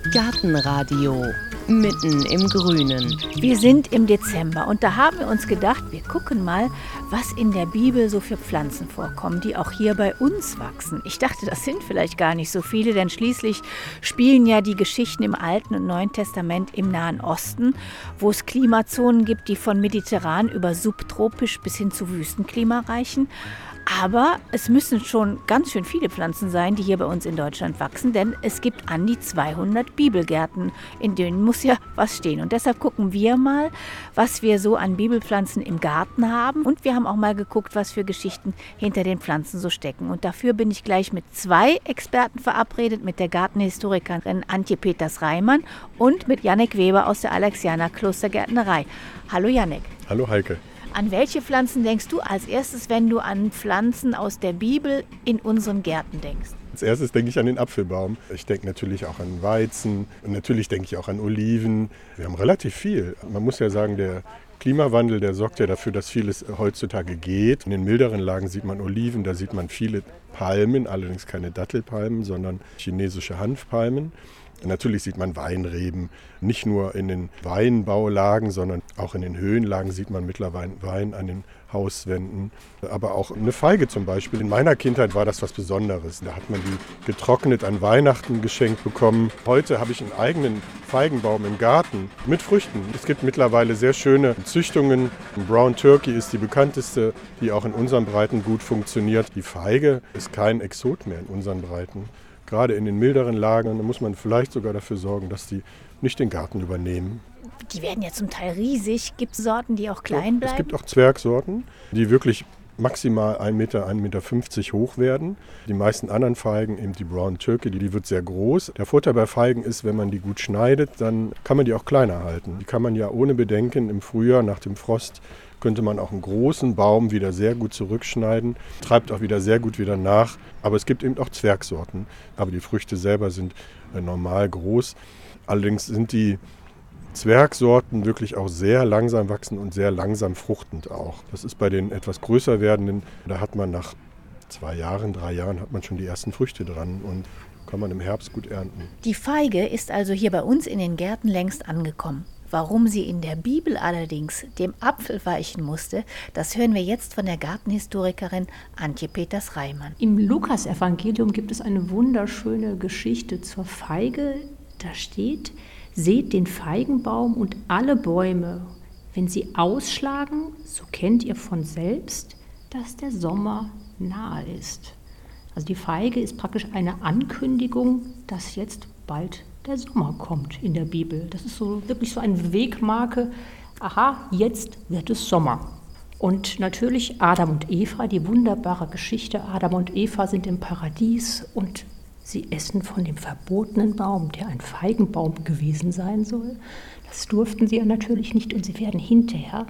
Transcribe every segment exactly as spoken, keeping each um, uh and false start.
Gartenradio mitten im Grünen. Wir sind im Dezember und da haben wir uns gedacht, wir gucken mal, was in der Bibel so für Pflanzen vorkommen, die auch hier bei uns wachsen. Ich dachte, das sind vielleicht gar nicht so viele, denn schließlich spielen ja die Geschichten im Alten und Neuen Testament im Nahen Osten, wo es Klimazonen gibt, die von mediterran über subtropisch bis hin zu Wüstenklima reichen. Aber es müssen schon ganz schön viele Pflanzen sein, die hier bei uns in Deutschland wachsen, denn es gibt an die zweihundert Bibelgärten, in denen muss ja was stehen. Und deshalb gucken wir mal, was wir so an Bibelpflanzen im Garten haben. Und wir haben auch mal geguckt, was für Geschichten hinter den Pflanzen so stecken. Und dafür bin ich gleich mit zwei Experten verabredet, mit der Gartenhistorikerin Antje Peters-Reimann und mit Jannik Weber aus der Alexianer Klostergärtnerei. Hallo Jannik. Hallo Heike. An welche Pflanzen denkst du als erstes, wenn du an Pflanzen aus der Bibel in unseren Gärten denkst? Als erstes denke ich an den Apfelbaum. Ich denke natürlich auch an Weizen und natürlich denke ich auch an Oliven. Wir haben relativ viel. Man muss ja sagen, der Klimawandel, der sorgt ja dafür, dass vieles heutzutage geht. In den milderen Lagen sieht man Oliven, da sieht man viele Palmen, allerdings keine Dattelpalmen, sondern chinesische Hanfpalmen. Natürlich sieht man Weinreben, nicht nur in den Weinbaulagen, sondern auch in den Höhenlagen sieht man mittlerweile Wein an den Hauswänden. Aber auch eine Feige zum Beispiel. In meiner Kindheit war das was Besonderes. Da hat man die getrocknet an Weihnachten geschenkt bekommen. Heute habe ich einen eigenen Feigenbaum im Garten mit Früchten. Es gibt mittlerweile sehr schöne Züchtungen. Brown Turkey ist die bekannteste, die auch in unseren Breiten gut funktioniert. Die Feige ist kein Exot mehr in unseren Breiten. Gerade in den milderen Lagen, da muss man vielleicht sogar dafür sorgen, dass die nicht den Garten übernehmen. Die werden ja zum Teil riesig. Gibt es Sorten, die auch klein bleiben? Es gibt auch Zwergsorten, die wirklich maximal ein Meter, ein Meter fünfzig hoch werden. Die meisten anderen Feigen, eben die Brown Turkey, die, die wird sehr groß. Der Vorteil bei Feigen ist, wenn man die gut schneidet, dann kann man die auch kleiner halten. Die kann man ja ohne Bedenken im Frühjahr nach dem Frost könnte man auch einen großen Baum wieder sehr gut zurückschneiden, treibt auch wieder sehr gut wieder nach. Aber es gibt eben auch Zwergsorten, aber die Früchte selber sind äh, normal groß. Allerdings sind die Zwergsorten wirklich auch sehr langsam wachsen und sehr langsam fruchtend auch. Das ist bei den etwas größer werdenden, da hat man nach zwei Jahren, drei Jahren hat man schon die ersten Früchte dran und kann man im Herbst gut ernten. Die Feige ist also hier bei uns in den Gärten längst angekommen. Warum sie in der Bibel allerdings dem Apfel weichen musste, das hören wir jetzt von der Gartenhistorikerin Antje Peters-Reimann. Im Lukas-Evangelium gibt es eine wunderschöne Geschichte zur Feige. Da steht: Seht den Feigenbaum und alle Bäume. Wenn sie ausschlagen, so kennt ihr von selbst, dass der Sommer nahe ist. Also die Feige ist praktisch eine Ankündigung, dass jetzt bald der Sommer kommt in der Bibel. Das ist so wirklich so eine Wegmarke. Aha, jetzt wird es Sommer. Und natürlich Adam und Eva, die wunderbare Geschichte. Adam und Eva sind im Paradies und sie essen von dem verbotenen Baum, der ein Feigenbaum gewesen sein soll. Das durften sie ja natürlich nicht und sie werden hinterher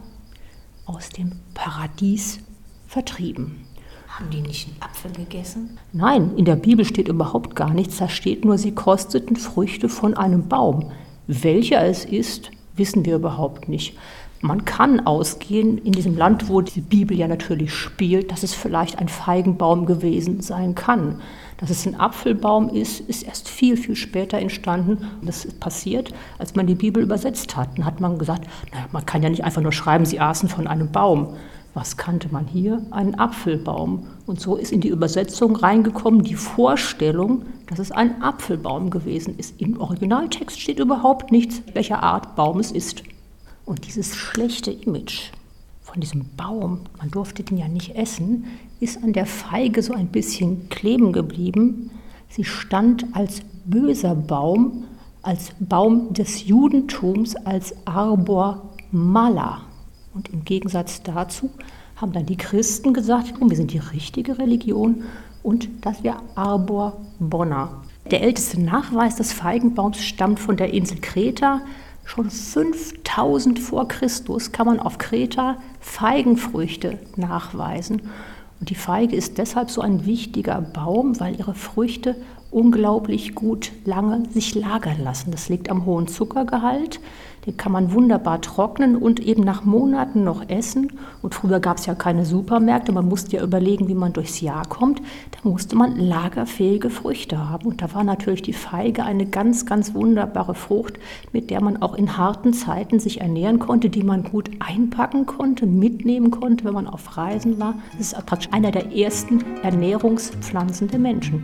aus dem Paradies vertrieben. Haben die nicht einen Apfel gegessen? Nein, in der Bibel steht überhaupt gar nichts. Da steht nur, sie kosteten Früchte von einem Baum. Welcher es ist, wissen wir überhaupt nicht. Man kann ausgehen, in diesem Land, wo die Bibel ja natürlich spielt, dass es vielleicht ein Feigenbaum gewesen sein kann. Dass es ein Apfelbaum ist, ist erst viel, viel später entstanden. Das ist passiert, als man die Bibel übersetzt hat. Dann hat man gesagt, naja, man kann ja nicht einfach nur schreiben, sie aßen von einem Baum. Was kannte man hier? Einen Apfelbaum. Und so ist in die Übersetzung reingekommen die Vorstellung, dass es ein Apfelbaum gewesen ist. Im Originaltext steht überhaupt nichts, welcher Art Baum es ist. Und dieses schlechte Image von diesem Baum, man durfte den ja nicht essen, ist an der Feige so ein bisschen kleben geblieben. Sie stand als böser Baum, als Baum des Judentums, als Arbor Mala. Und im Gegensatz dazu haben dann die Christen gesagt, wir sind die richtige Religion und das wäre Arbor Bona. Der älteste Nachweis des Feigenbaums stammt von der Insel Kreta. Schon fünftausend vor Christus kann man auf Kreta Feigenfrüchte nachweisen. Und die Feige ist deshalb so ein wichtiger Baum, weil ihre Früchte unglaublich gut lange sich lagern lassen. Das liegt am hohen Zuckergehalt. Den kann man wunderbar trocknen und eben nach Monaten noch essen. Und früher gab es ja keine Supermärkte, man musste ja überlegen, wie man durchs Jahr kommt. Da musste man lagerfähige Früchte haben. Und da war natürlich die Feige eine ganz, ganz wunderbare Frucht, mit der man auch in harten Zeiten sich ernähren konnte, die man gut einpacken konnte, mitnehmen konnte, wenn man auf Reisen war. Das ist praktisch einer der ersten Ernährungspflanzen der Menschen.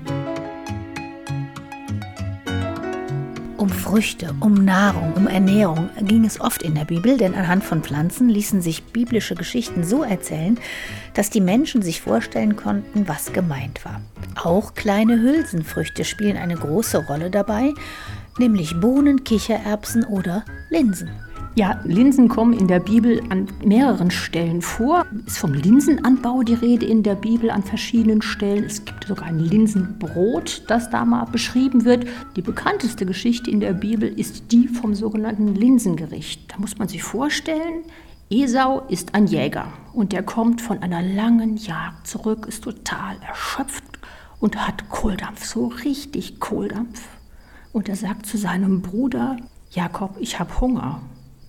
Um Früchte, um Nahrung, um Ernährung ging es oft in der Bibel, denn anhand von Pflanzen ließen sich biblische Geschichten so erzählen, dass die Menschen sich vorstellen konnten, was gemeint war. Auch kleine Hülsenfrüchte spielen eine große Rolle dabei, nämlich Bohnen, Kichererbsen oder Linsen. Ja, Linsen kommen in der Bibel an mehreren Stellen vor. Es ist vom Linsenanbau die Rede in der Bibel an verschiedenen Stellen. Es gibt sogar ein Linsenbrot, das da mal beschrieben wird. Die bekannteste Geschichte in der Bibel ist die vom sogenannten Linsengericht. Da muss man sich vorstellen, Esau ist ein Jäger und der kommt von einer langen Jagd zurück, ist total erschöpft und hat Kohldampf, so richtig Kohldampf. Und er sagt zu seinem Bruder, Jakob, ich habe Hunger.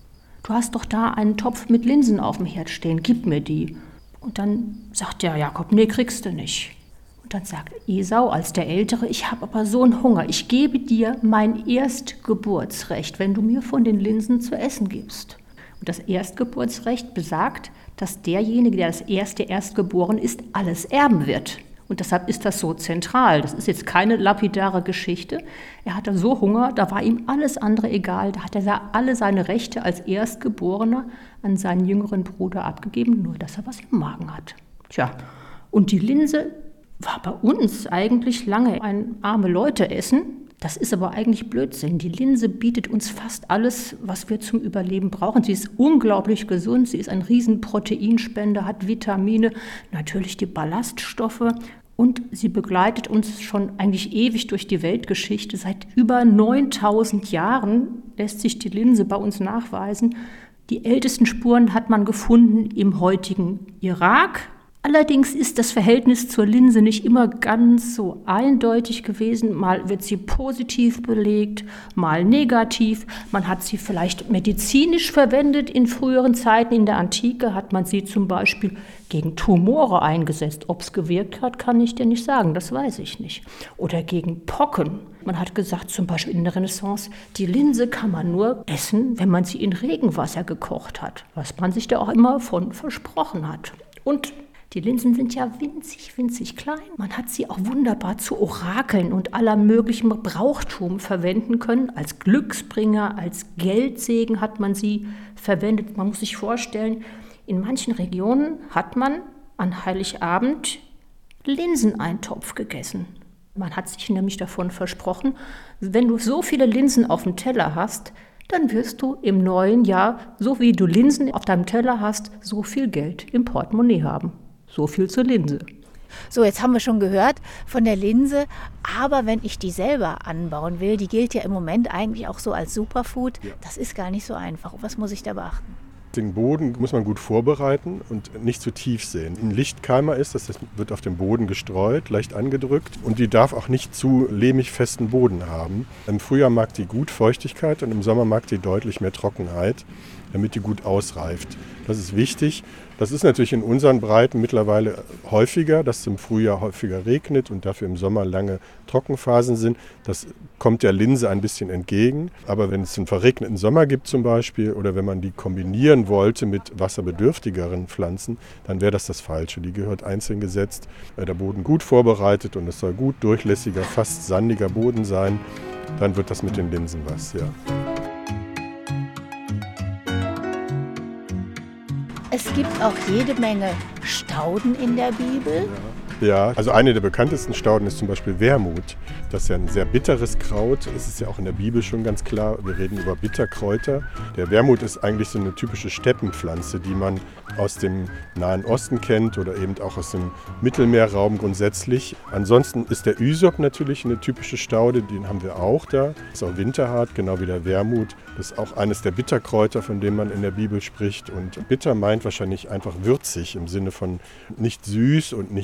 Du hast doch da einen Topf mit Linsen auf dem Herd stehen, gib mir die. Und dann sagt der Jakob, nee, kriegst du nicht. Und dann sagt Esau als der Ältere, ich habe aber so einen Hunger, ich gebe dir mein Erstgeburtsrecht, wenn du mir von den Linsen zu essen gibst. Und das Erstgeburtsrecht besagt, dass derjenige, der das erste Erstgeboren ist, alles erben wird. Und deshalb ist das so zentral. Das ist jetzt keine lapidare Geschichte. Er hatte so Hunger, da war ihm alles andere egal. Da hat er alle seine Rechte als Erstgeborener an seinen jüngeren Bruder abgegeben, nur dass er was im Magen hat. Tja, und die Linse war bei uns eigentlich lange ein arme Leute-Essen. Das ist aber eigentlich Blödsinn. Die Linse bietet uns fast alles, was wir zum Überleben brauchen. Sie ist unglaublich gesund, sie ist ein riesen Proteinspender, hat Vitamine, natürlich die Ballaststoffe und sie begleitet uns schon eigentlich ewig durch die Weltgeschichte. Seit über neuntausend Jahren lässt sich die Linse bei uns nachweisen. Die ältesten Spuren hat man gefunden im heutigen Irak. Allerdings ist das Verhältnis zur Linse nicht immer ganz so eindeutig gewesen. Mal wird sie positiv belegt, mal negativ. Man hat sie vielleicht medizinisch verwendet in früheren Zeiten. In der Antike hat man sie zum Beispiel gegen Tumore eingesetzt. Ob es gewirkt hat, kann ich dir nicht sagen, das weiß ich nicht. Oder gegen Pocken. Man hat gesagt, zum Beispiel in der Renaissance, die Linse kann man nur essen, wenn man sie in Regenwasser gekocht hat. Was man sich da auch immer von versprochen hat. Und die Linsen sind ja winzig, winzig klein. Man hat sie auch wunderbar zu Orakeln und aller möglichen Brauchtum verwenden können. Als Glücksbringer, als Geldsegen hat man sie verwendet. Man muss sich vorstellen, in manchen Regionen hat man an Heiligabend Linseneintopf gegessen. Man hat sich nämlich davon versprochen, wenn du so viele Linsen auf dem Teller hast, dann wirst du im neuen Jahr, so wie du Linsen auf deinem Teller hast, so viel Geld im Portemonnaie haben. So viel zur Linse. So, jetzt haben wir schon gehört von der Linse, aber wenn ich die selber anbauen will, die gilt ja im Moment eigentlich auch so als Superfood, ja. Das ist gar nicht so einfach. Was muss ich da beachten? Den Boden muss man gut vorbereiten und nicht zu tief säen. Ein Lichtkeimer ist, das wird auf dem Boden gestreut, leicht angedrückt und die darf auch nicht zu lehmig festen Boden haben. Im Frühjahr mag die gut Feuchtigkeit und im Sommer mag die deutlich mehr Trockenheit, damit die gut ausreift. Das ist wichtig. Das ist natürlich in unseren Breiten mittlerweile häufiger, dass es im Frühjahr häufiger regnet und dafür im Sommer lange Trockenphasen sind. Das kommt der Linse ein bisschen entgegen. Aber wenn es einen verregneten Sommer gibt zum Beispiel oder wenn man die kombinieren wollte mit wasserbedürftigeren Pflanzen, dann wäre das das Falsche. Die gehört einzeln gesetzt, der Boden gut vorbereitet und es soll gut durchlässiger, fast sandiger Boden sein. Dann wird das mit den Linsen was, ja. Es gibt auch jede Menge Stauden in der Bibel. Ja, also eine der bekanntesten Stauden ist zum Beispiel Wermut. Das ist ja ein sehr bitteres Kraut. Es ist ja auch in der Bibel schon ganz klar, wir reden über Bitterkräuter. Der Wermut ist eigentlich so eine typische Steppenpflanze, die man aus dem Nahen Osten kennt oder eben auch aus dem Mittelmeerraum grundsätzlich. Ansonsten ist der Ysop natürlich eine typische Staude, den haben wir auch da. Ist auch winterhart, genau wie der Wermut. Das ist auch eines der Bitterkräuter, von dem man in der Bibel spricht. Und bitter meint wahrscheinlich einfach würzig im Sinne von nicht süß und nicht salzig,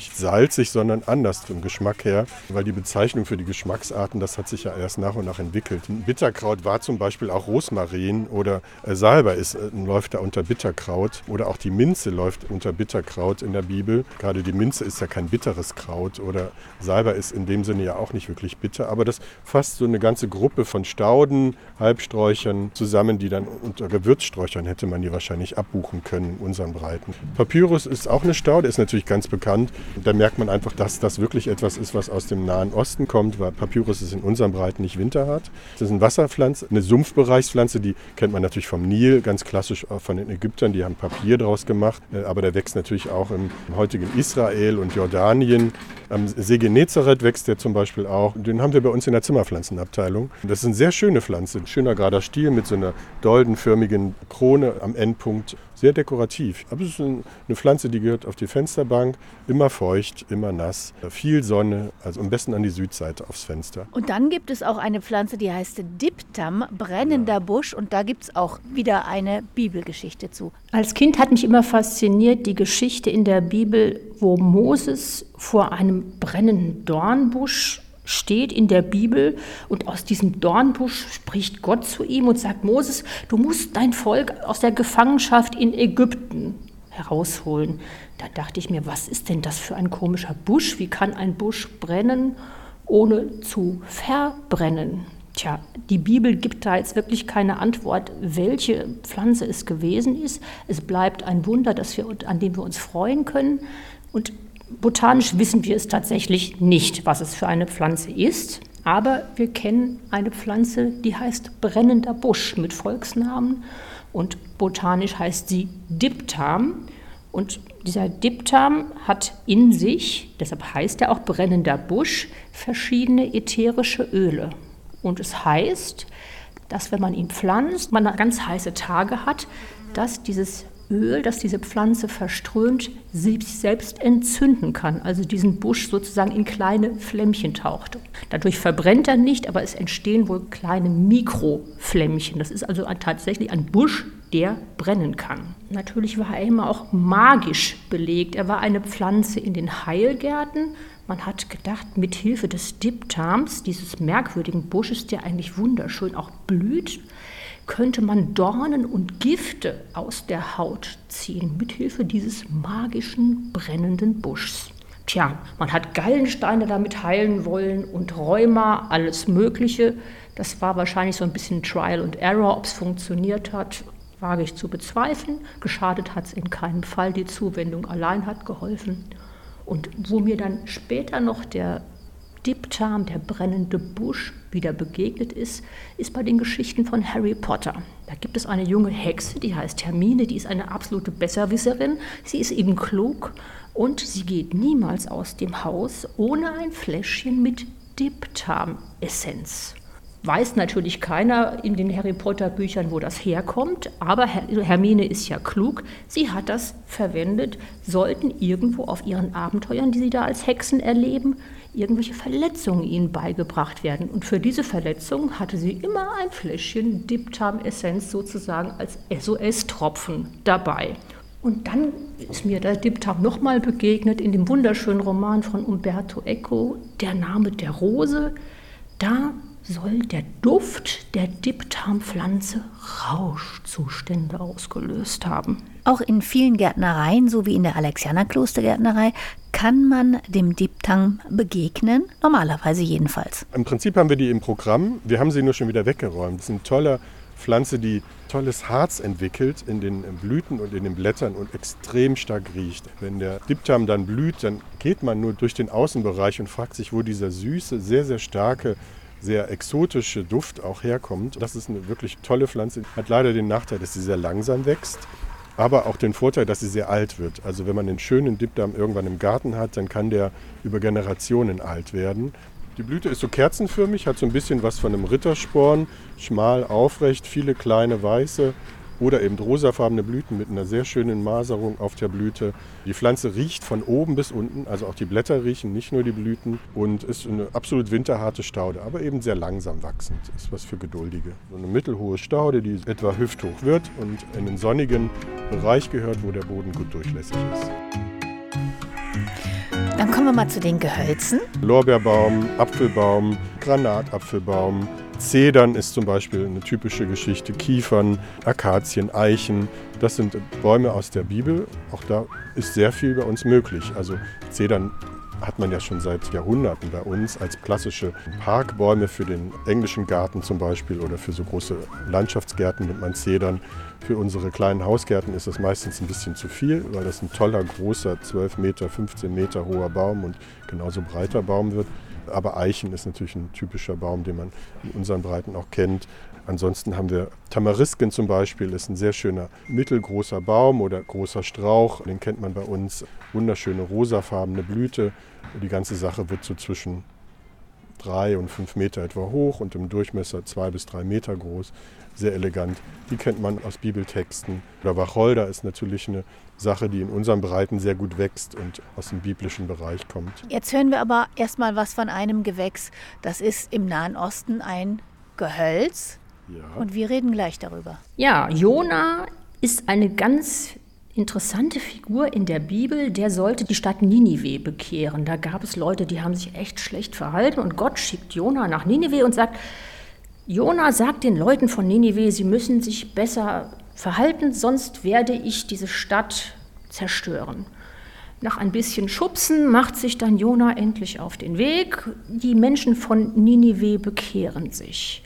salzig, sondern anders vom Geschmack her, weil die Bezeichnung für die Geschmacksarten, das hat sich ja erst nach und nach entwickelt. Ein Bitterkraut war zum Beispiel auch Rosmarin oder äh, Salbei ist, äh, läuft da unter Bitterkraut oder auch die Minze läuft unter Bitterkraut in der Bibel. Gerade die Minze ist ja kein bitteres Kraut oder Salbei ist in dem Sinne ja auch nicht wirklich bitter, aber das fasst so eine ganze Gruppe von Stauden, Halbsträuchern zusammen, die dann unter Gewürzsträuchern hätte man die wahrscheinlich abbuchen können in unseren Breiten. Papyrus ist auch eine Staude, ist natürlich ganz bekannt. Da merkt man einfach, dass das wirklich etwas ist, was aus dem Nahen Osten kommt, weil Papyrus ist in unseren Breiten nicht winterhart. Das ist eine Wasserpflanze, eine Sumpfbereichspflanze, die kennt man natürlich vom Nil, ganz klassisch auch von den Ägyptern, die haben Papier draus gemacht, aber der wächst natürlich auch im heutigen Israel und Jordanien. Am See Genezareth wächst der zum Beispiel auch. Den haben wir bei uns in der Zimmerpflanzenabteilung. Das ist eine sehr schöne Pflanze, ein schöner gerader Stiel mit so einer doldenförmigen Krone am Endpunkt. Sehr dekorativ. Aber es ist eine Pflanze, die gehört auf die Fensterbank, immer feucht, immer nass, viel Sonne, also am besten an die Südseite aufs Fenster. Und dann gibt es auch eine Pflanze, die heißt Diptam, brennender Busch. Und da gibt es auch wieder eine Bibelgeschichte zu. Als Kind hat mich immer fasziniert die Geschichte in der Bibel, wo Moses vor einem brennenden Dornbusch steht in der Bibel und aus diesem Dornbusch spricht Gott zu ihm und sagt, Moses, du musst dein Volk aus der Gefangenschaft in Ägypten herausholen. Da dachte ich mir, was ist denn das für ein komischer Busch? Wie kann ein Busch brennen, ohne zu verbrennen? Tja, die Bibel gibt da jetzt wirklich keine Antwort, welche Pflanze es gewesen ist. Es bleibt ein Wunder, das wir, an dem wir uns freuen können. Und botanisch wissen wir es tatsächlich nicht, was es für eine Pflanze ist. Aber wir kennen eine Pflanze, die heißt brennender Busch mit Volksnamen. Und botanisch heißt sie Diptam. Und dieser Diptam hat in sich, deshalb heißt er auch brennender Busch, verschiedene ätherische Öle. Und es heißt, dass wenn man ihn pflanzt, man ganz heiße Tage hat, dass dieses Öl, das diese Pflanze verströmt, sich selbst entzünden kann, also diesen Busch sozusagen in kleine Flämmchen taucht. Dadurch verbrennt er nicht, aber es entstehen wohl kleine Mikroflämmchen. Das ist also ein, tatsächlich ein Busch, der brennen kann. Natürlich war er immer auch magisch belegt. Er war eine Pflanze in den Heilgärten. Man hat gedacht, mit Hilfe des Diptams, dieses merkwürdigen Busches, der eigentlich wunderschön auch blüht, könnte man Dornen und Gifte aus der Haut ziehen, mithilfe dieses magischen, brennenden Buschs. Tja, man hat Gallensteine damit heilen wollen und Rheuma, alles Mögliche. Das war wahrscheinlich so ein bisschen Trial and Error, ob es funktioniert hat, wage ich zu bezweifeln. Geschadet hat es in keinem Fall, die Zuwendung allein hat geholfen. Und wo mir dann später noch der Diptam, der brennende Busch, wieder begegnet ist, ist bei den Geschichten von Harry Potter. Da gibt es eine junge Hexe, die heißt Hermine, die ist eine absolute Besserwisserin. Sie ist eben klug und sie geht niemals aus dem Haus ohne ein Fläschchen mit Diptam-Essenz. Weiß natürlich keiner in den Harry Potter Büchern, wo das herkommt, aber Hermine ist ja klug. Sie hat das verwendet, sollten irgendwo auf ihren Abenteuern, die sie da als Hexen erleben, irgendwelche Verletzungen ihnen beigebracht werden. Und für diese Verletzungen hatte sie immer ein Fläschchen Diptam-Essenz sozusagen als S O S-Tropfen dabei. Und dann ist mir der Diptam nochmal begegnet in dem wunderschönen Roman von Umberto Eco, Der Name der Rose. Da soll der Duft der Diptampflanze Rauschzustände ausgelöst haben. Auch in vielen Gärtnereien, so wie in der Alexianerklostergärtnerei, kann man dem Diptam begegnen, normalerweise jedenfalls. Im Prinzip haben wir die im Programm, wir haben sie nur schon wieder weggeräumt. Das ist eine tolle Pflanze, die tolles Harz entwickelt in den Blüten und in den Blättern und extrem stark riecht. Wenn der Diptam dann blüht, dann geht man nur durch den Außenbereich und fragt sich, wo dieser süße, sehr, sehr starke, sehr exotische Duft auch herkommt. Das ist eine wirklich tolle Pflanze. Hat leider den Nachteil, dass sie sehr langsam wächst, aber auch den Vorteil, dass sie sehr alt wird. Also wenn man den schönen Diptam irgendwann im Garten hat, dann kann der über Generationen alt werden. Die Blüte ist so kerzenförmig, hat so ein bisschen was von einem Rittersporn, schmal, aufrecht, viele kleine weiße oder eben rosafarbene Blüten mit einer sehr schönen Maserung auf der Blüte. Die Pflanze riecht von oben bis unten, also auch die Blätter riechen, nicht nur die Blüten, und ist eine absolut winterharte Staude, aber eben sehr langsam wachsend, ist was für Geduldige. So eine mittelhohe Staude, die etwa hüfthoch wird und in den sonnigen Bereich gehört, wo der Boden gut durchlässig ist. Dann kommen wir mal zu den Gehölzen. Lorbeerbaum, Apfelbaum, Granatapfelbaum. Zedern ist zum Beispiel eine typische Geschichte. Kiefern, Akazien, Eichen. Das sind Bäume aus der Bibel. Auch da ist sehr viel bei uns möglich. Also Zedern hat man ja schon seit Jahrhunderten bei uns als klassische Parkbäume für den englischen Garten zum Beispiel oder für so große Landschaftsgärten nimmt man Zedern. Für unsere kleinen Hausgärten ist das meistens ein bisschen zu viel, weil das ein toller, großer, zwölf Meter, fünfzehn Meter hoher Baum und genauso breiter Baum wird. Aber Eichen ist natürlich ein typischer Baum, den man in unseren Breiten auch kennt. Ansonsten haben wir Tamarisken zum Beispiel, ist ein sehr schöner mittelgroßer Baum oder großer Strauch. Den kennt man bei uns. Wunderschöne rosafarbene Blüte. Die ganze Sache wird so zwischen drei und fünf Meter etwa hoch und im Durchmesser zwei bis drei Meter groß. Sehr elegant. Die kennt man aus Bibeltexten. Oder Wacholder ist natürlich eine Sache, die in unseren Breiten sehr gut wächst und aus dem biblischen Bereich kommt. Jetzt hören wir aber erstmal was von einem Gewächs. Das ist im Nahen Osten ein Gehölz. Ja. Und wir reden gleich darüber. Ja, Jona ist eine ganz interessante Figur in der Bibel. Der sollte die Stadt Ninive bekehren. Da gab es Leute, die haben sich echt schlecht verhalten. Und Gott schickt Jona nach Ninive und sagt, Jona sagt den Leuten von Ninive, sie müssen sich besser verhalten, sonst werde ich diese Stadt zerstören. Nach ein bisschen Schubsen macht sich dann Jona endlich auf den Weg. Die Menschen von Ninive bekehren sich.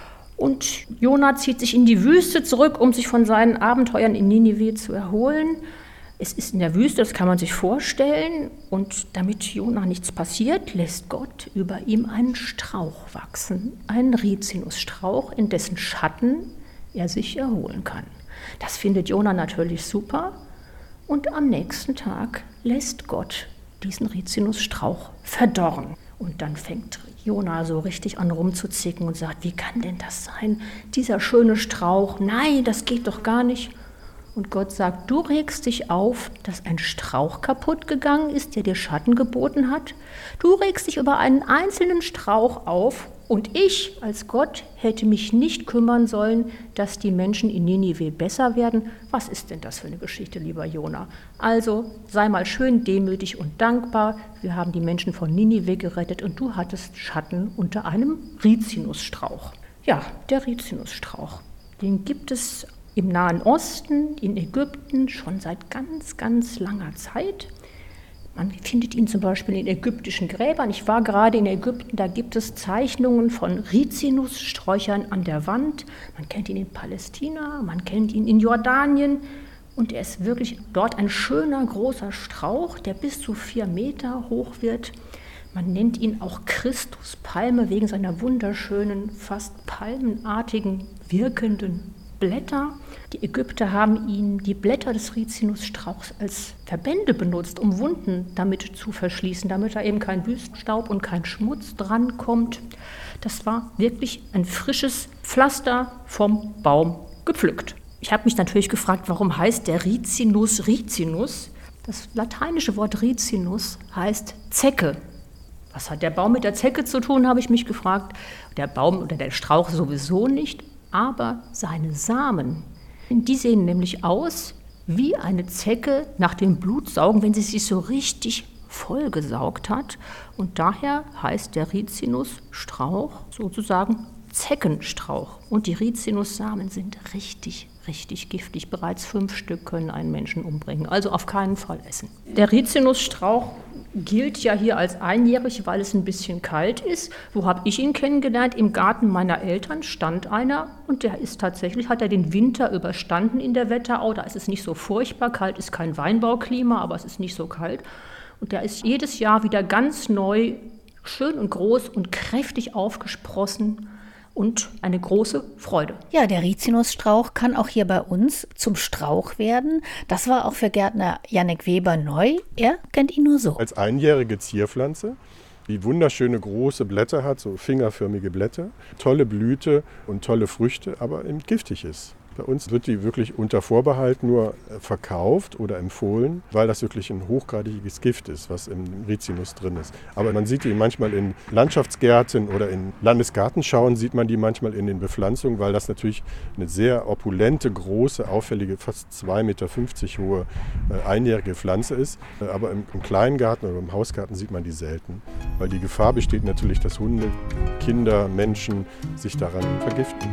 Und Jona zieht sich in die Wüste zurück, um sich von seinen Abenteuern in Ninive zu erholen. Es ist in der Wüste, das kann man sich vorstellen. Und damit Jona nichts passiert, lässt Gott über ihm einen Strauch wachsen. Einen Rizinusstrauch, in dessen Schatten er sich erholen kann. Das findet Jona natürlich super. Und am nächsten Tag lässt Gott diesen Rizinusstrauch verdorren. Und dann fängt Jona so richtig an rumzuzicken und sagt, wie kann denn das sein? Dieser schöne Strauch, nein, das geht doch gar nicht. Und Gott sagt, du regst dich auf, dass ein Strauch kaputt gegangen ist, der dir Schatten geboten hat. Du regst dich über einen einzelnen Strauch auf und ich als Gott hätte mich nicht kümmern sollen, dass die Menschen in Ninive besser werden. Was ist denn das für eine Geschichte, lieber Jona? Also sei mal schön demütig und dankbar. Wir haben die Menschen von Ninive gerettet und du hattest Schatten unter einem Rizinusstrauch. Ja, der Rizinusstrauch, den gibt es im Nahen Osten, in Ägypten, schon seit ganz, ganz langer Zeit. Man findet ihn zum Beispiel in ägyptischen Gräbern. Ich war gerade in Ägypten, da gibt es Zeichnungen von Rizinussträuchern an der Wand. Man kennt ihn in Palästina, man kennt ihn in Jordanien. Und er ist wirklich dort ein schöner, großer Strauch, der bis zu vier Meter hoch wird. Man nennt ihn auch Christuspalme wegen seiner wunderschönen, fast palmenartigen, wirkenden Blätter. Die Ägypter haben ihn, die Blätter des Rizinusstrauchs, als Verbände benutzt, um Wunden damit zu verschließen, damit da eben kein Wüstenstaub und kein Schmutz drankommt. Das war wirklich ein frisches Pflaster vom Baum gepflückt. Ich habe mich natürlich gefragt, warum heißt der Rizinus Rizinus? Das lateinische Wort Rizinus heißt Zecke. Was hat der Baum mit der Zecke zu tun, habe ich mich gefragt. Der Baum oder der Strauch sowieso nicht. Aber seine Samen, die sehen nämlich aus wie eine Zecke nach dem Blutsaugen, wenn sie sich so richtig vollgesaugt hat. Und daher heißt der Rizinusstrauch sozusagen Zeckenstrauch. Und die Rizinussamen sind richtig, richtig giftig. Bereits fünf Stück können einen Menschen umbringen. Also auf keinen Fall essen. Der Rizinusstrauch gilt ja hier als einjährig, weil es ein bisschen kalt ist. Wo habe ich ihn kennengelernt? Im Garten meiner Eltern stand einer und der ist tatsächlich, hat er den Winter überstanden in der Wetterau. Da ist es nicht so furchtbar kalt, ist kein Weinbauklima, aber es ist nicht so kalt. Und der ist jedes Jahr wieder ganz neu, schön und groß und kräftig aufgesprossen. Und eine große Freude. Ja, der Rizinusstrauch kann auch hier bei uns zum Strauch werden. Das war auch für Gärtner Jannik Weber neu. Er kennt ihn nur so. Als einjährige Zierpflanze, die wunderschöne große Blätter hat, so fingerförmige Blätter, tolle Blüte und tolle Früchte, aber eben giftig ist. Bei uns wird die wirklich unter Vorbehalt nur verkauft oder empfohlen, weil das wirklich ein hochgradiges Gift ist, was im Rizinus drin ist. Aber man sieht die manchmal in Landschaftsgärten oder in Landesgartenschauen, sieht man die manchmal in den Bepflanzungen, weil das natürlich eine sehr opulente, große, auffällige, fast zwei Meter fünfzig hohe äh, einjährige Pflanze ist. Äh, aber im, im Kleingarten oder im Hausgarten sieht man die selten, weil die Gefahr besteht natürlich, dass Hunde, Kinder, Menschen sich daran vergiften.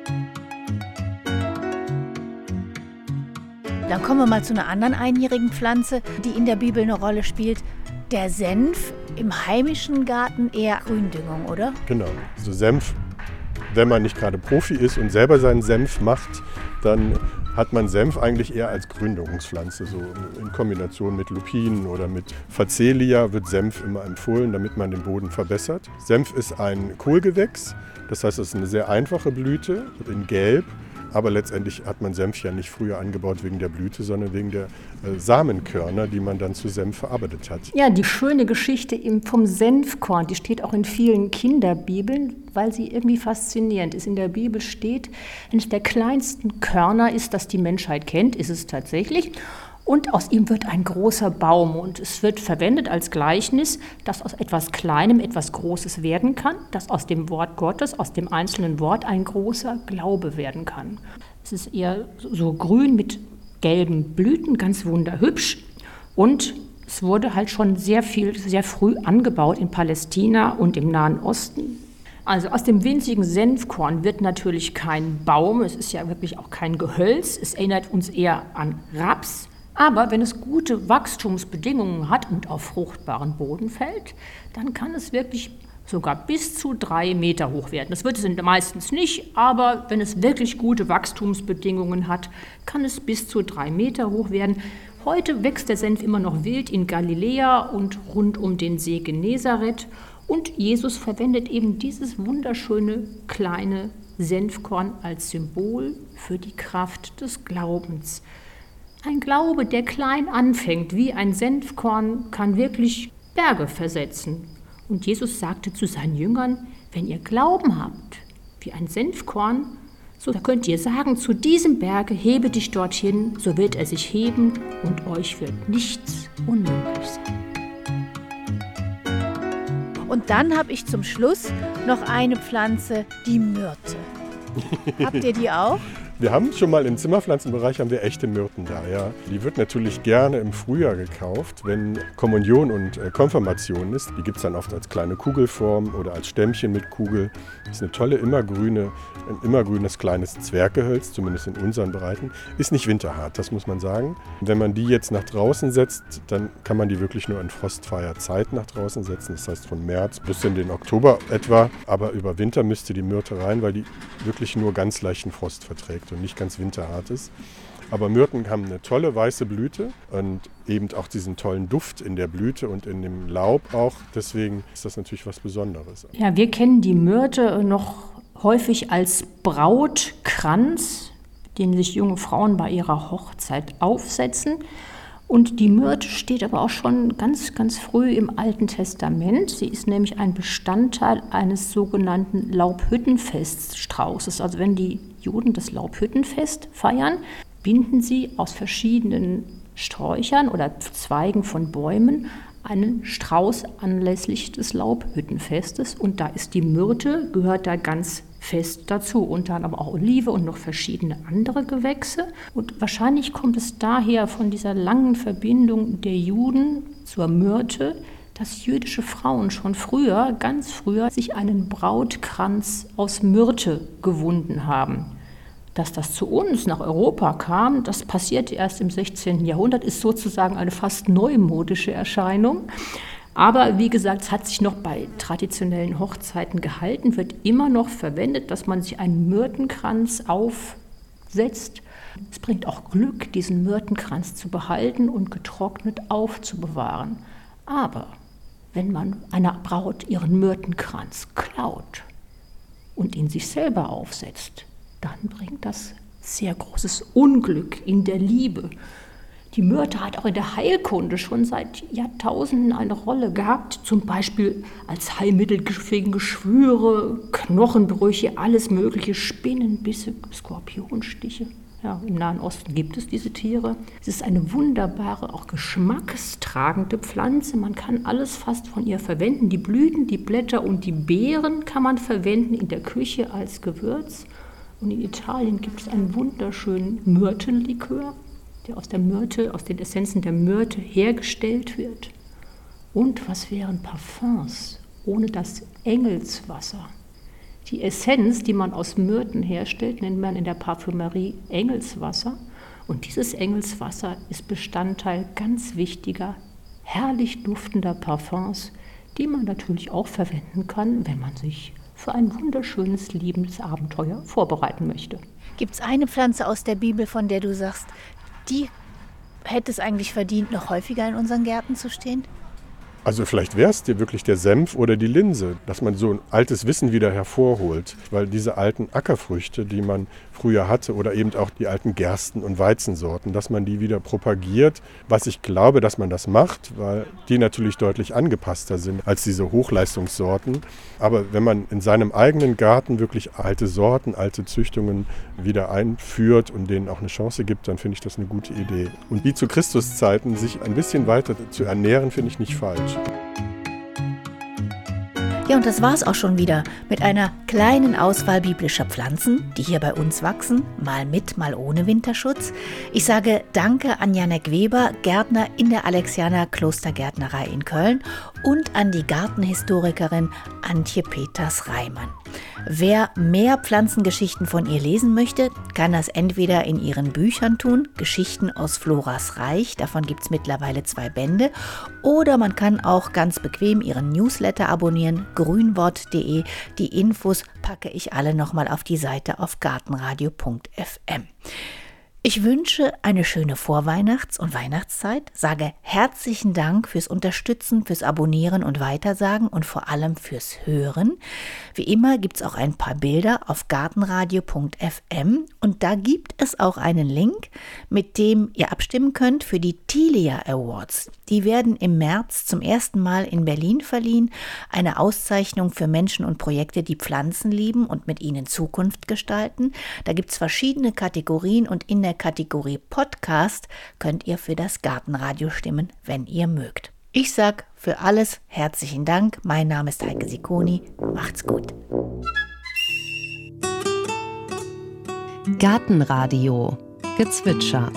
Dann kommen wir mal zu einer anderen einjährigen Pflanze, die in der Bibel eine Rolle spielt. Der Senf, im heimischen Garten eher Gründüngung, oder? Genau, also Senf, wenn man nicht gerade Profi ist und selber seinen Senf macht, dann hat man Senf eigentlich eher als Gründungspflanze. So in Kombination mit Lupinen oder mit Facelia wird Senf immer empfohlen, damit man den Boden verbessert. Senf ist ein Kohlgewächs, das heißt, es ist eine sehr einfache Blüte in Gelb. Aber letztendlich hat man Senf ja nicht früher angebaut wegen der Blüte, sondern wegen der äh, Samenkörner, die man dann zu Senf verarbeitet hat. Ja, die schöne Geschichte vom Senfkorn, die steht auch in vielen Kinderbibeln, weil sie irgendwie faszinierend ist. In der Bibel steht, eines der kleinsten Körner ist, das die Menschheit kennt, ist es tatsächlich. Und aus ihm wird ein großer Baum. Und es wird verwendet als Gleichnis, dass aus etwas Kleinem etwas Großes werden kann, dass aus dem Wort Gottes, aus dem einzelnen Wort ein großer Glaube werden kann. Es ist eher so grün mit gelben Blüten, ganz wunderhübsch. Und es wurde halt schon sehr viel, sehr früh angebaut in Palästina und im Nahen Osten. Also aus dem winzigen Senfkorn wird natürlich kein Baum, es ist ja wirklich auch kein Gehölz, es erinnert uns eher an Raps. Aber wenn es gute Wachstumsbedingungen hat und auf fruchtbaren Boden fällt, dann kann es wirklich sogar bis zu drei Meter hoch werden. Das wird es meistens nicht, aber wenn es wirklich gute Wachstumsbedingungen hat, kann es bis zu drei Meter hoch werden. Heute wächst der Senf immer noch wild in Galiläa und rund um den See Genezareth. Und Jesus verwendet eben dieses wunderschöne kleine Senfkorn als Symbol für die Kraft des Glaubens. Ein Glaube, der klein anfängt, wie ein Senfkorn, kann wirklich Berge versetzen. Und Jesus sagte zu seinen Jüngern, wenn ihr Glauben habt, wie ein Senfkorn, so könnt ihr sagen, zu diesem Berge, hebe dich dorthin, so wird er sich heben und euch wird nichts unmöglich sein. Und dann habe ich zum Schluss noch eine Pflanze, die Myrte. Habt ihr die auch? Wir haben schon mal im Zimmerpflanzenbereich haben wir echte Myrten da, ja. Die wird natürlich gerne im Frühjahr gekauft, wenn Kommunion und äh, Konfirmation ist. Die gibt es dann oft als kleine Kugelform oder als Stämmchen mit Kugel. Das ist eine tolle immergrüne, ein immergrünes kleines Zwerggehölz, zumindest in unseren Breiten. Ist nicht winterhart, das muss man sagen. Wenn man die jetzt nach draußen setzt, dann kann man die wirklich nur in frostfreier Zeit nach draußen setzen. Das heißt von März bis in den Oktober etwa. Aber über Winter müsste die Myrte rein, weil die wirklich nur ganz leichten Frost verträgt und nicht ganz winterhart ist. Aber Myrten haben eine tolle weiße Blüte und eben auch diesen tollen Duft in der Blüte und in dem Laub auch. Deswegen ist das natürlich was Besonderes. Ja, wir kennen die Myrte noch häufig als Brautkranz, den sich junge Frauen bei ihrer Hochzeit aufsetzen. Und die Myrte steht aber auch schon ganz, ganz früh im Alten Testament. Sie ist nämlich ein Bestandteil eines sogenannten Laubhüttenfeststraußes. Also wenn die Juden das Laubhüttenfest feiern, binden sie aus verschiedenen Sträuchern oder Zweigen von Bäumen einen Strauß anlässlich des Laubhüttenfestes. Und da ist die Myrte, gehört da ganz fest dazu, unter anderem auch Olive und noch verschiedene andere Gewächse. Und wahrscheinlich kommt es daher von dieser langen Verbindung der Juden zur Myrte, dass jüdische Frauen schon früher, ganz früher, sich einen Brautkranz aus Myrte gewunden haben. Dass das zu uns nach Europa kam, das passierte erst im sechzehnten Jahrhundert, ist sozusagen eine fast neumodische Erscheinung. Aber wie gesagt, es hat sich noch bei traditionellen Hochzeiten gehalten, wird immer noch verwendet, dass man sich einen Myrtenkranz aufsetzt. Es bringt auch Glück, diesen Myrtenkranz zu behalten und getrocknet aufzubewahren. Aber wenn man einer Braut ihren Myrtenkranz klaut und ihn sich selber aufsetzt, dann bringt das sehr großes Unglück in der Liebe. Die Myrte hat auch in der Heilkunde schon seit Jahrtausenden eine Rolle gehabt, zum Beispiel als Heilmittel gegen Geschwüre, Knochenbrüche, alles mögliche, Spinnenbisse, Skorpionstiche. Ja, im Nahen Osten gibt es diese Tiere. Es ist eine wunderbare, auch geschmackstragende Pflanze. Man kann alles fast von ihr verwenden. Die Blüten, die Blätter und die Beeren kann man verwenden in der Küche als Gewürz. Und in Italien gibt es einen wunderschönen Myrtenlikör, der aus der Myrte, aus den Essenzen der Myrte hergestellt wird. Und was wären Parfums ohne das Engelswasser? Die Essenz, die man aus Myrten herstellt, nennt man in der Parfümerie Engelswasser. Und dieses Engelswasser ist Bestandteil ganz wichtiger, herrlich duftender Parfums, die man natürlich auch verwenden kann, wenn man sich für ein wunderschönes, liebendes Abenteuer vorbereiten möchte. Gibt es eine Pflanze aus der Bibel, von der du sagst, die hätte es eigentlich verdient, noch häufiger in unseren Gärten zu stehen? Also vielleicht wäre es dir wirklich der Senf oder die Linse, dass man so ein altes Wissen wieder hervorholt. Weil diese alten Ackerfrüchte, die man früher hatte, oder eben auch die alten Gersten- und Weizensorten, dass man die wieder propagiert. Was ich glaube, dass man das macht, weil die natürlich deutlich angepasster sind als diese Hochleistungssorten. Aber wenn man in seinem eigenen Garten wirklich alte Sorten, alte Züchtungen wieder einführt und denen auch eine Chance gibt, dann finde ich das eine gute Idee. Und wie zu Christuszeiten sich ein bisschen weiter zu ernähren, finde ich nicht falsch. Ja, und das war's auch schon wieder mit einer kleinen Auswahl biblischer Pflanzen, die hier bei uns wachsen, mal mit, mal ohne Winterschutz. Ich sage Danke an Janek Weber, Gärtner in der Alexianer Klostergärtnerei in Köln, und an die Gartenhistorikerin Antje Peters-Reimann. Wer mehr Pflanzengeschichten von ihr lesen möchte, kann das entweder in ihren Büchern tun, Geschichten aus Floras Reich, davon gibt es mittlerweile zwei Bände, oder man kann auch ganz bequem ihren Newsletter abonnieren, grünwort punkt de. Die Infos packe ich alle nochmal auf die Seite auf gartenradio punkt f m. Ich wünsche eine schöne Vorweihnachts- und Weihnachtszeit, sage herzlichen Dank fürs Unterstützen, fürs Abonnieren und Weitersagen und vor allem fürs Hören. Wie immer gibt es auch ein paar Bilder auf gartenradio punkt f m und da gibt es auch einen Link, mit dem ihr abstimmen könnt für die Tilia Awards. Die werden im März zum ersten Mal in Berlin verliehen, eine Auszeichnung für Menschen und Projekte, die Pflanzen lieben und mit ihnen Zukunft gestalten. Da gibt es verschiedene Kategorien und in der Kategorie Podcast könnt ihr für das Gartenradio stimmen, wenn ihr mögt. Ich sag für alles herzlichen Dank. Mein Name ist Heike Sicconi. Macht's gut. Gartenradio Gezwitscher.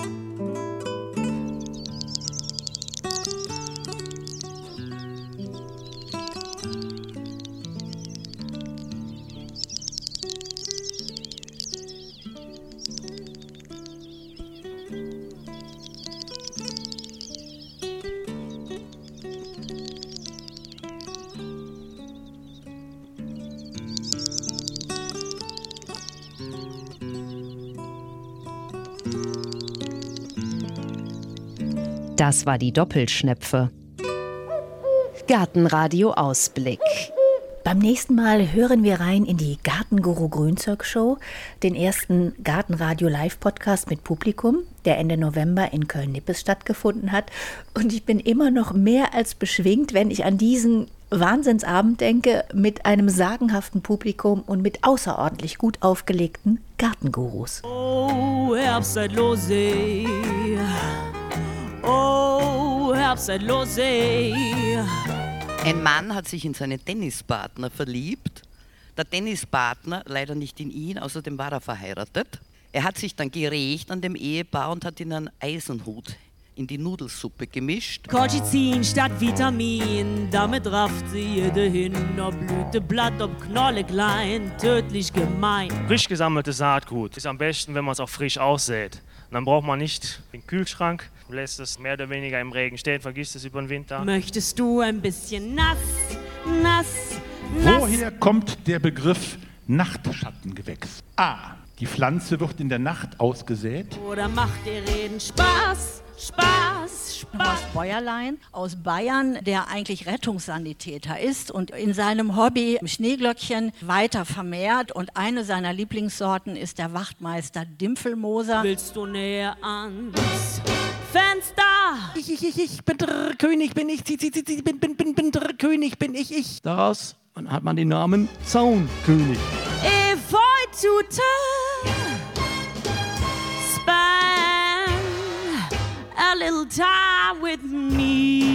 Das war die Doppelschnepfe. Gartenradio Ausblick. Beim nächsten Mal hören wir rein in die Gartenguru Grünzeug Show, den ersten Gartenradio Live-Podcast mit Publikum, der Ende November in Köln-Nippes stattgefunden hat. Und ich bin immer noch mehr als beschwingt, wenn ich an diesen Wahnsinnsabend denke, mit einem sagenhaften Publikum und mit außerordentlich gut aufgelegten Gartengurus. Oh, Herbstzeit los, ey. Oh, Herbstzeit los, ey. Ein Mann hat sich in seinen Tennispartner verliebt. Der Tennispartner leider nicht in ihn, außerdem war er verheiratet. Er hat sich dann gerächt an dem Ehepaar und hat ihnen einen Eisenhut in die Nudelsuppe gemischt. Colchicin statt Vitamin, damit rafft sie jede hin. Ob Blüteblatt, ob Knolle klein, tödlich gemein. Frisch gesammeltes Saatgut ist am besten, wenn man es auch frisch aussät. Und dann braucht man nicht den Kühlschrank, lässt es mehr oder weniger im Regen stehen, vergisst es über den Winter. Möchtest du ein bisschen nass, nass, nass? Woher kommt der Begriff Nachtschattengewächs? A. Die Pflanze wird in der Nacht ausgesät. Oder macht dir Reden Spaß, Spaß, Spaß? Horst Bäuerlein aus Bayern, der eigentlich Rettungssanitäter ist und in seinem Hobby Schneeglöckchen weiter vermehrt. Und eine seiner Lieblingssorten ist der Wachtmeister Dimpfelmoser. Willst du näher ans Fenster Star. Ich, ich, ich, ich bin der König, bin ich, ich, ich, ich, bin, bin, bin, bin der König, bin ich, ich. Daraus hat man den Namen Zaunkönig. If I to turn, spend a little time with me.